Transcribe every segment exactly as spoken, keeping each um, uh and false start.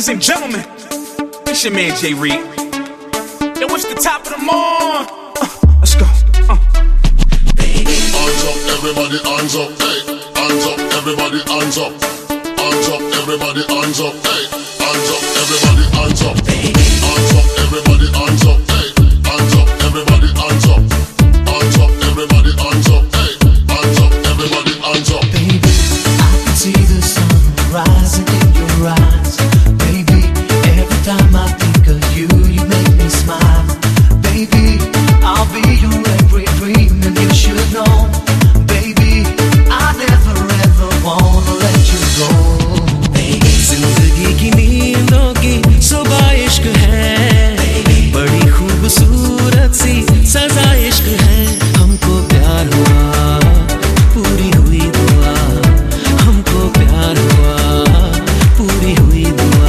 Ladies and gentlemen, it's your man Jay Reed. Yo, it's the top of the morning. Uh, let's go. Uh. Hands up, everybody, hands up, hey. Hands up, everybody, hands up. Hands up, everybody, hands up, hey. Hands up, everybody, hands up. Hands up, everybody, hands up, hey. Hands up, everybody, hands up. Hands up, everybody, hands up, hey. Hands up, everybody, hands up. Baby, I can see the sun rising in your eyes. Baby, every time I think of you, you make me smile. Baby, I'll be your every dream, and you should know. Baby, I never ever wanna let you go. Baby, जिंदगी की नींदों की सुबह इश्क है, बड़ी खूबसूरत सी सजा इश्क है. हमको प्यार हुआ, पूरी हुई दुआ. हमको प्यार हुआ, पूरी हुई दुआ.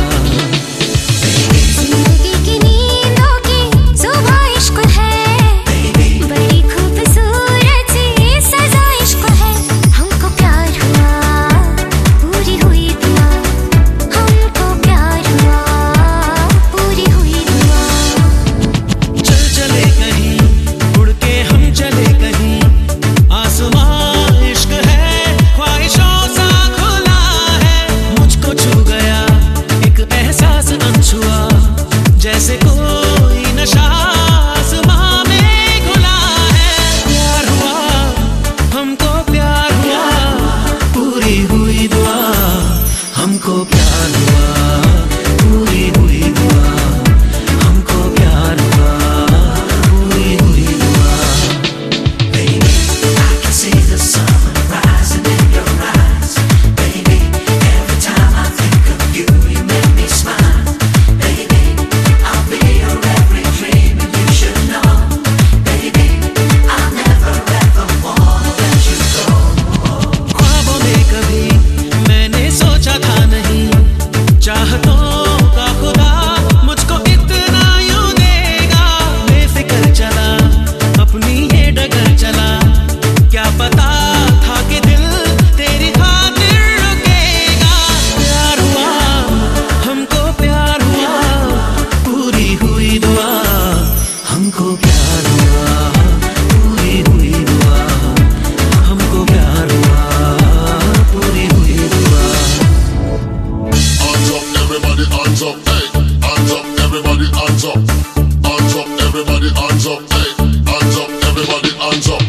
जिंदगी की नींदों की सुबह इश्क है, बड़ी खूबसूरत सी सजा इश्क है. हमको प्यार हुआ, पूरी हुई दुआ. हमको प्यार हुआ, पूरी हुई दुआ. चल चले कहीं, उड़ के हम चले कहीं. आसमां इश्क है, ख्वाहिशों सा खुला है. मुझको छू गया एक एहसास अनछुआ, जैसे कोई नशा आसमां में घुला है. प्यार हुआ, हमको प्यार हुआ, पूरी हुई दुआ. हमको प्यार हुआ, पूरी हुई दुआ. हमको प्यार हुआ, पूरी हुई दुआ. Baby, I can see the sun rising in your eyes. Baby, every time I think of you, you make me smile. Baby, I'll be your every dream, and you should know. Baby, I'll never ever wanna let you go. ख्वाबों में कभी मैंने सोचा था नहीं, चाहतों का खुदा मुझको इतना यूं देगा. बेफिक्र चला, अपनी ये डगर चला. क्या पता था कि दिल तेरी खातिर रुकेगा. प्यार हुआ, हमको प्यार हुआ, पूरी हुई दुआ. हमको प्यार हुआ, पूरी हुई दुआ. हमको प्यार हुआ, पूरी हुई दुआ. Hands up, everybody, hands up, hey. Hands up, everybody, hands up. Hands up, everybody, hands up, hey. Hands up, everybody, hands up.